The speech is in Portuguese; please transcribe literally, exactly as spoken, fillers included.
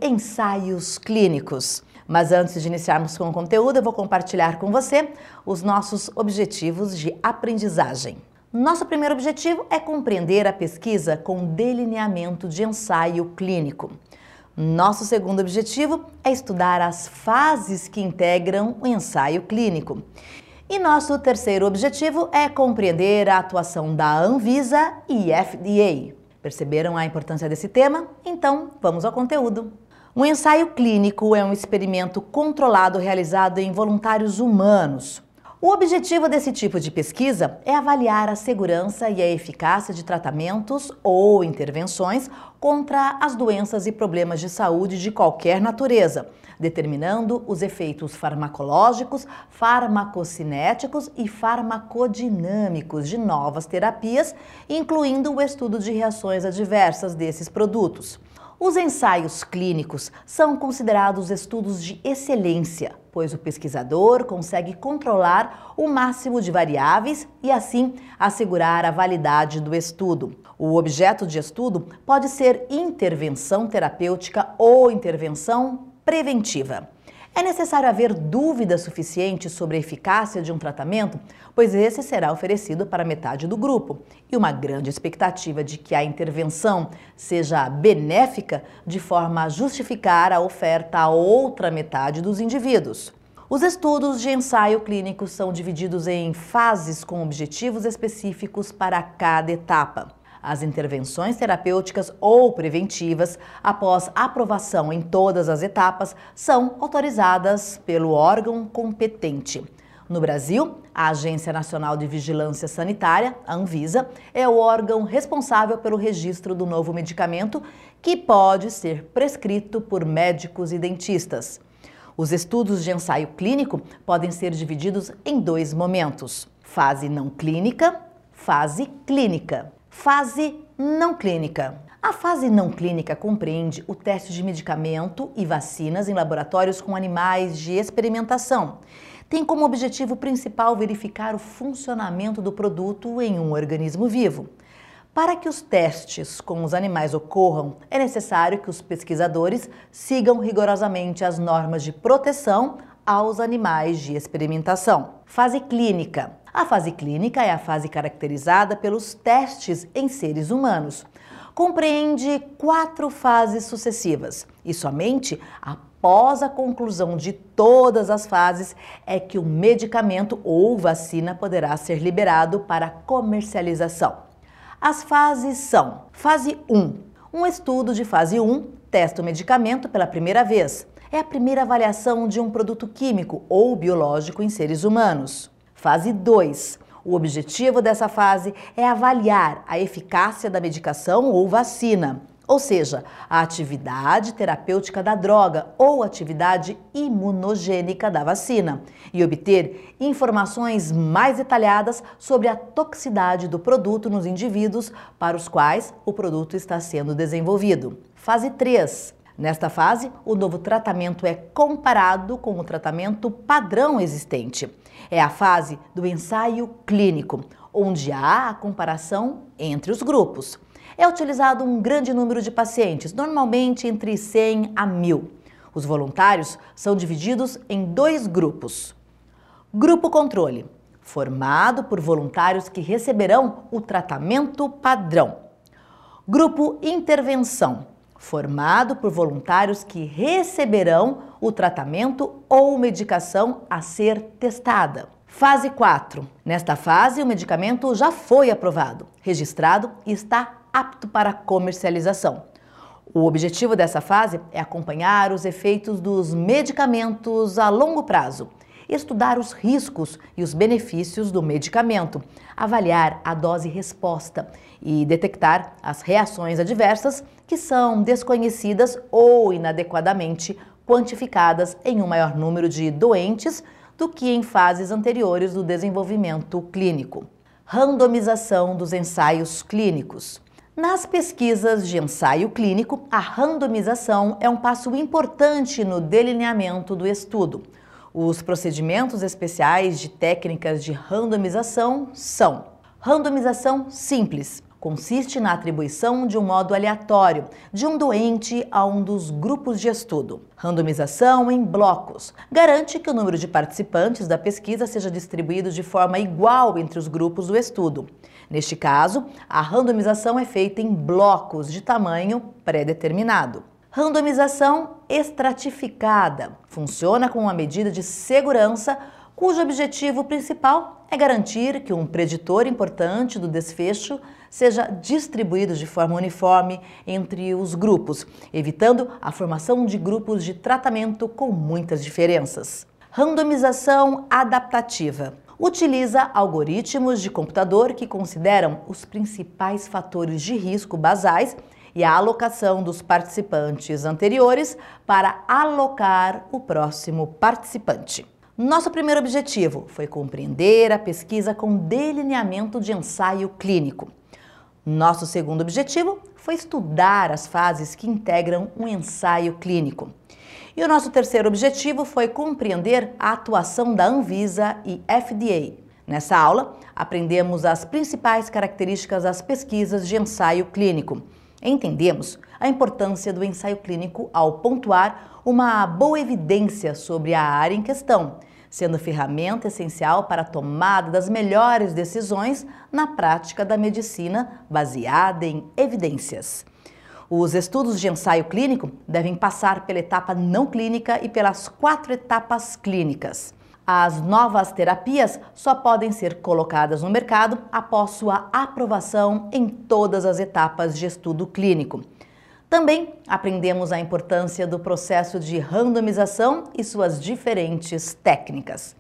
ensaios clínicos. Mas antes de iniciarmos com o conteúdo, eu vou compartilhar com você os nossos objetivos de aprendizagem. Nosso primeiro objetivo é compreender a pesquisa com delineamento de ensaio clínico. Nosso segundo objetivo é estudar as fases que integram o ensaio clínico. E nosso terceiro objetivo é compreender a atuação da Anvisa e F D A. Perceberam a importância desse tema? Então, vamos ao conteúdo. Um ensaio clínico é um experimento controlado realizado em voluntários humanos. O objetivo desse tipo de pesquisa é avaliar a segurança e a eficácia de tratamentos ou intervenções contra as doenças e problemas de saúde de qualquer natureza, determinando os efeitos farmacológicos, farmacocinéticos e farmacodinâmicos de novas terapias, incluindo o estudo de reações adversas desses produtos. Os ensaios clínicos são considerados estudos de excelência, pois o pesquisador consegue controlar o máximo de variáveis e, assim, assegurar a validade do estudo. O objeto de estudo pode ser intervenção terapêutica ou intervenção preventiva. É necessário haver dúvida suficiente sobre a eficácia de um tratamento, pois esse será oferecido para metade do grupo, e uma grande expectativa de que a intervenção seja benéfica de forma a justificar a oferta à outra metade dos indivíduos. Os estudos de ensaio clínico são divididos em fases com objetivos específicos para cada etapa. As intervenções terapêuticas ou preventivas, após aprovação em todas as etapas, são autorizadas pelo órgão competente. No Brasil, a Agência Nacional de Vigilância Sanitária, a Anvisa, é o órgão responsável pelo registro do novo medicamento, que pode ser prescrito por médicos e dentistas. Os estudos de ensaio clínico podem ser divididos em dois momentos: fase não clínica, fase clínica. Fase não clínica. A fase não clínica compreende o teste de medicamento e vacinas em laboratórios com animais de experimentação. Tem como objetivo principal verificar o funcionamento do produto em um organismo vivo. Para que os testes com os animais ocorram, é necessário que os pesquisadores sigam rigorosamente as normas de proteção aos animais de experimentação. Fase clínica. A fase clínica é a fase caracterizada pelos testes em seres humanos. Compreende quatro fases sucessivas e somente após a conclusão de todas as fases é que o medicamento ou vacina poderá ser liberado para comercialização. As fases são: fase um. Um estudo de fase um testa o medicamento pela primeira vez. É a primeira avaliação de um produto químico ou biológico em seres humanos. Fase dois. O objetivo dessa fase é avaliar a eficácia da medicação ou vacina, ou seja, a atividade terapêutica da droga ou atividade imunogênica da vacina, e obter informações mais detalhadas sobre a toxicidade do produto nos indivíduos para os quais o produto está sendo desenvolvido. Fase três. Nesta fase, o novo tratamento é comparado com o tratamento padrão existente. É a fase do ensaio clínico, onde há a comparação entre os grupos. É utilizado um grande número de pacientes, normalmente entre cem a mil. Os voluntários são divididos em dois grupos. Grupo controle, formado por voluntários que receberão o tratamento padrão. Grupo intervenção, formado por voluntários que receberão o tratamento ou medicação a ser testada. Fase quatro. Nesta fase, o medicamento já foi aprovado, registrado e está apto para comercialização. O objetivo dessa fase é acompanhar os efeitos dos medicamentos a longo prazo, estudar os riscos e os benefícios do medicamento, avaliar a dose-resposta e detectar as reações adversas que são desconhecidas ou inadequadamente quantificadas em um maior número de doentes do que em fases anteriores do desenvolvimento clínico. Randomização dos ensaios clínicos. Nas pesquisas de ensaio clínico, a randomização é um passo importante no delineamento do estudo. Os procedimentos especiais de técnicas de randomização são: randomização simples, Consiste na atribuição de um modo aleatório de um doente a um dos grupos de estudo. Randomização em blocos. Garante que o número de participantes da pesquisa seja distribuído de forma igual entre os grupos do estudo. Neste caso, a randomização é feita em blocos de tamanho pré-determinado. Randomização estratificada. Funciona como uma medida de segurança cujo objetivo principal é garantir que um preditor importante do desfecho seja distribuído de forma uniforme entre os grupos, evitando a formação de grupos de tratamento com muitas diferenças. Randomização adaptativa. Utiliza algoritmos de computador que consideram os principais fatores de risco basais e a alocação dos participantes anteriores para alocar o próximo participante. Nosso primeiro objetivo foi compreender a pesquisa com delineamento de ensaio clínico. Nosso segundo objetivo foi estudar as fases que integram um ensaio clínico. E o nosso terceiro objetivo foi compreender a atuação da Anvisa e F D A. Nessa aula, aprendemos as principais características das pesquisas de ensaio clínico. Entendemos a importância do ensaio clínico ao pontuar uma boa evidência sobre a área em questão, sendo ferramenta essencial para a tomada das melhores decisões na prática da medicina baseada em evidências. Os estudos de ensaio clínico devem passar pela etapa não clínica e pelas quatro etapas clínicas. As novas terapias só podem ser colocadas no mercado após sua aprovação em todas as etapas de estudo clínico. Também aprendemos a importância do processo de randomização e suas diferentes técnicas.